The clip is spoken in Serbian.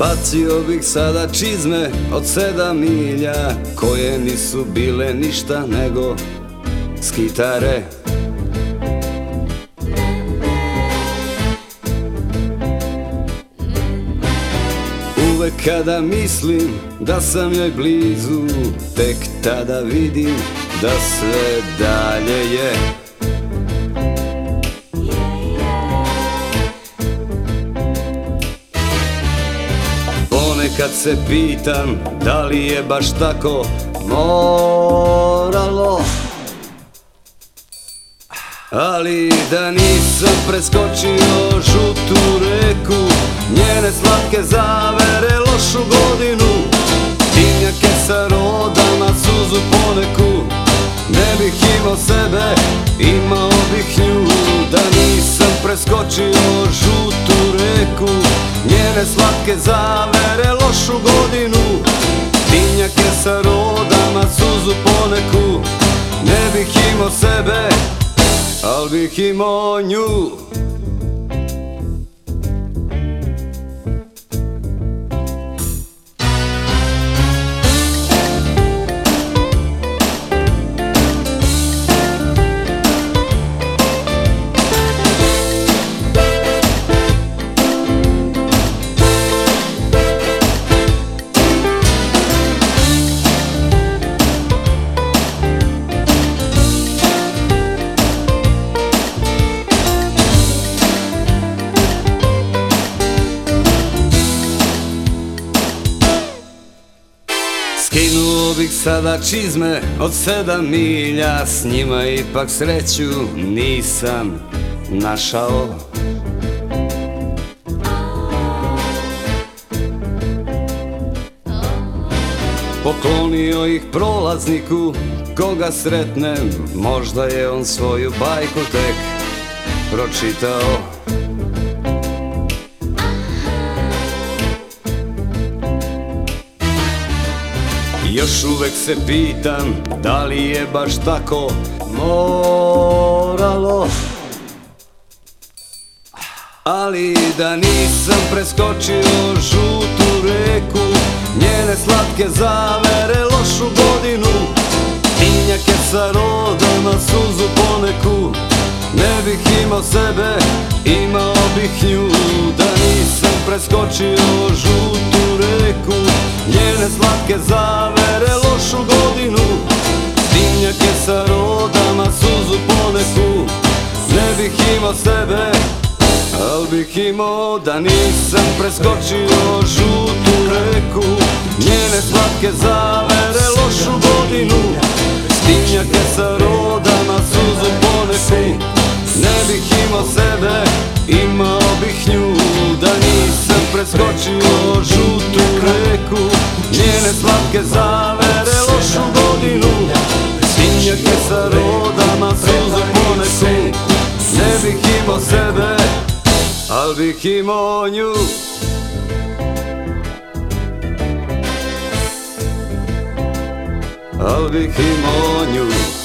Bacio bih sada čizme od 7 milja, koje nisu bile ništa nego skitare. Uvek kada mislim da sam joj blizu, tek tada vidim da sve dalje je. Ponekad se pitam da li je baš tako moralo, ali da nisam preskočio žutu reku, njene slatke zavere, lošu godinu, dimnjake sa rodama, suzu poneku. Ne bih imao sebe, imao bih nju. Da nisam preskočio žutu reku, njene slatke zavere, lošu godinu, dimnjake sa rodama, suzu poneku. Ne bih imao sebe, al bih imao nju. Skinuo bih sada čizme od 7 milja, s njima ipak sreću nisam našao. Poklonio ih prolazniku, koga sretnem, možda je on svoju bajku tek pročitao. Još uvek se pitam da li je baš tako moralo, ali da nisam preskočio žutu reku, njene slatke zavere, lošu godinu, dimnjake sa rodama, suzu poneku. Ne bih imao sebe, imao bih nju. Da nisam preskočio žutu reku, njene slatke zavere, lošu godinu, dimnjake sa rodama, suzu poneku. Ne bih imao sebe, al bih imao. Da nisam preskočio žutu reku, njene slatke zavere, lošu godinu, dimnjake sa rodama, suzu poneku. Ne bih imao sebe, imao bih nju. Da nisam preskočio žutu reku, njene slatke zavere, lošu godinu, dimnjake sa rodama, suzu poneku. Ne bih imao sebe, al bih imao nju. Al bih imao nju.